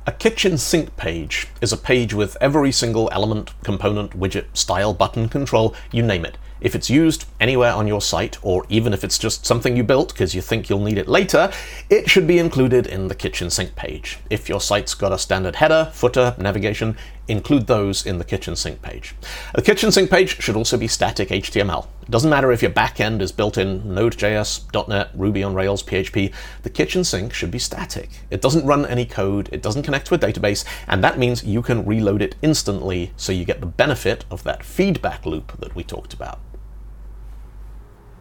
A kitchen sink page is a page with every single element, component, widget, style, button, control, you name it. If it's used anywhere on your site, or even if it's just something you built because you think you'll need it later, it should be included in the kitchen sink page. If your site's got a standard header, footer, navigation, include those in the kitchen sink page. The kitchen sink page should also be static HTML. It doesn't matter if your backend is built in Node.js, .NET, Ruby on Rails, PHP, the kitchen sink should be static. It doesn't run any code, it doesn't connect to a database, and that means you can reload it instantly so you get the benefit of that feedback loop that we talked about.